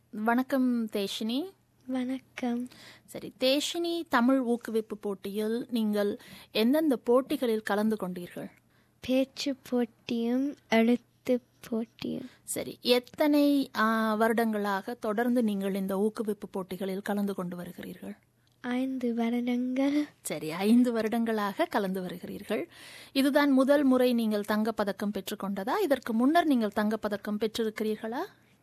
வணக்கம் தேஷினி. வணக்கம். சரி தேஷினி, தமிழ் ஊக்குவிப்பு போட்டியில் நீங்கள் எந்தெந்த போட்டிகளில் கலந்து கொண்டீர்கள்? பேச்சு போட்டியும் எழுத்து போட்டியும். சரி, எத்தனை வருடங்களாக தொடர்ந்து நீங்கள் இந்த ஊக்குவிப்பு போட்டிகளில் கலந்து கொண்டு வருகிறீர்கள்? 5 வருடங்கள். சரி, 5 வருடங்களாக கலந்து வருகிறீர்கள். இதுதான் முதல் முறை நீங்கள் தங்கப்பதக்கம் பெற்றுக்கொண்டதா? இதற்கு முன்னர் நீங்கள் தங்கப்பதக்கம் பெற்றிருக்கிறீர்களா?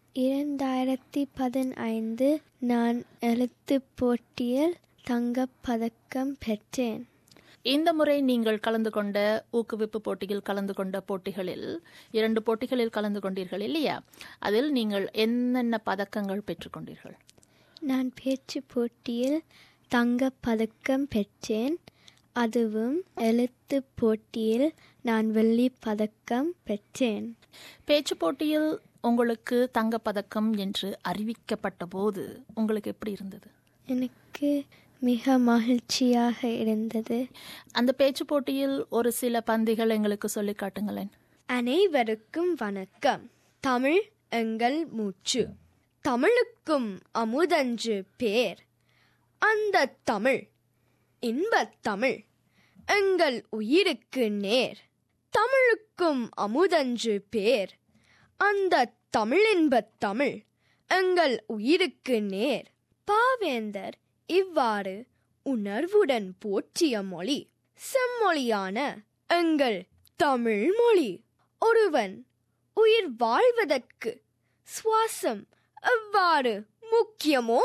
2015 நான் எழுத்து போட்டியில் தங்கப்பதக்கம் பெற்றேன். இந்த முறை நீங்கள் கலந்து கொண்ட ஊக்குவிப்பு போட்டியில் கலந்து கொண்ட போட்டிகளில் 2 போட்டிகளில் கலந்து கொண்டீர்கள் இல்லையா? அதில் நீங்கள் என்னென்ன பதக்கங்கள் பெற்றுக்கொண்டீர்கள்? நான் பேச்சு போட்டியில் தங்கப்பதக்கம் பெற்றேன். அதுவும் எழுத்து போட்டியில் நான் வெள்ளி பதக்கம் பெற்றேன். பேச்சு போட்டியில் உங்களுக்கு தங்கப்பதக்கம் என்று அறிவிக்கப்பட்ட போது உங்களுக்கு எப்படி இருந்தது? எனக்கு மிக மகிழ்ச்சியாக இருந்தது. அந்த பேச்சு போட்டியில் ஒரு சில பந்திகள் எங்களுக்கு சொல்லி காட்டுங்களேன். அனைவருக்கும் வணக்கம். தமிழ் எங்கள் மூச்சு, தமிழுக்கும் அமுதன்று பேர். அந்த தமிழ் இன்பத் தமிழ் எங்கள் உயிருக்கு நேர். தமிழுக்கும் அமுதன்று பேர். அந்த தமிழின்பத் தமிழ் எங்கள் உயிருக்கு நேர். பாவேந்தர் இவ்வாறு உணர்வுடன் போற்றிய மொழி செம்மொழியான எங்கள் தமிழ் மொழி. ஒருவன் உயிர் வாழ்வதற்கு சுவாசம் எவ்வாறு முக்கியமோ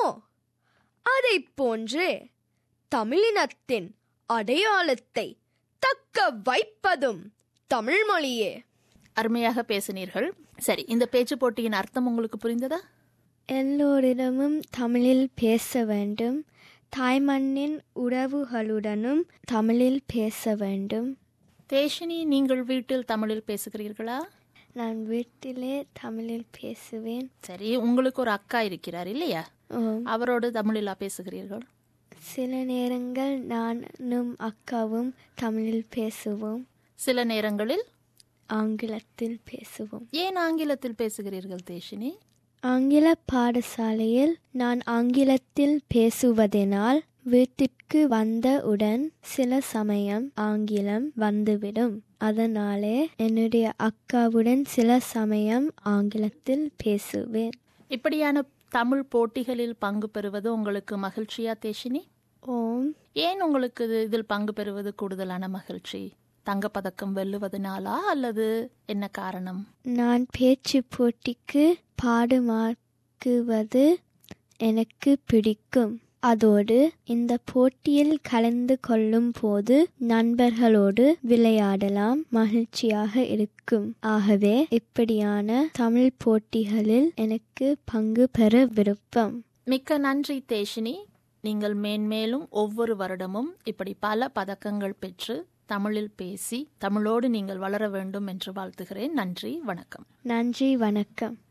அதை போன்றே தமிழினத்தின் அடையாளத்தை தக்க வைப்பதும் தமிழ் மொழியே. அருமையாக பேசினீர்கள். சரி, இந்த பேச்சு போட்டியின் அர்த்தம் உங்களுக்கு புரிந்ததா? எல்லோரிடமும் தமிழில் பேச வேண்டும். தாய்மண்ணின் உறவுகளுடனும் தமிழில் பேச வேண்டும். தேஷினி, நீங்கள் வீட்டில் தமிழில் பேசுகிறீர்களா? நான் வீட்டிலே தமிழில் பேசுவேன். சரி, உங்களுக்கு ஒரு அக்கா இருக்கிறார் இல்லையா? அவரோடு தமிழிலா பேசுகிறீர்கள்? சில நேரங்கள் நானும் அக்காவும் தமிழில் பேசுவோம். சில நேரங்களில் ஆங்கிலத்தில் பேசுவோம். ஏன் ஆங்கிலத்தில் பேசுகிறீர்கள் தேஷினி? ஆங்கில பாடசாலையில் நான் ஆங்கிலத்தில் பேசுவதனால் வீட்டிற்கு வந்தவுடன் சில சமயம் ஆங்கிலம் வந்துவிடும். அதனாலே என்னுடைய அக்காவுடன் சில சமயம் ஆங்கிலத்தில் பேசுவேன். இப்படியான தமிழ் போட்டிகளில் பங்கு பெறுவது உங்களுக்கு மகிழ்ச்சியா தேஷினி? ஓம். ஏன் உங்களுக்கு இதில் பங்கு பெறுவது கூடுதலான மகிழ்ச்சி? தங்கப்பதக்கம் வெல்லுவதனாலா அல்லது என்ன காரணம்? நான் பேச்சு போட்டிக்கு பாடமாக்குவது எனக்கு பிடிக்கும். அதோடு இந்த போட்டியில் கலந்து கொள்ளும் போது நண்பர்களோடு விளையாடலாம், மகிழ்ச்சியாக இருக்கும். ஆகவே இப்படியான தமிழ் போட்டிகளில் எனக்கு பங்கு பெற விருப்பம். மிக்க நன்றி தேஷினி. நீங்கள் மேன்மேலும் ஒவ்வொரு வருடமும் இப்படி பல பதக்கங்கள் பெற்று தமிழில் பேசி தமிழோடு நீங்கள் வளர வேண்டும் என்று வாழ்த்துகிறேன். நன்றி, வணக்கம். நன்றி, வணக்கம்.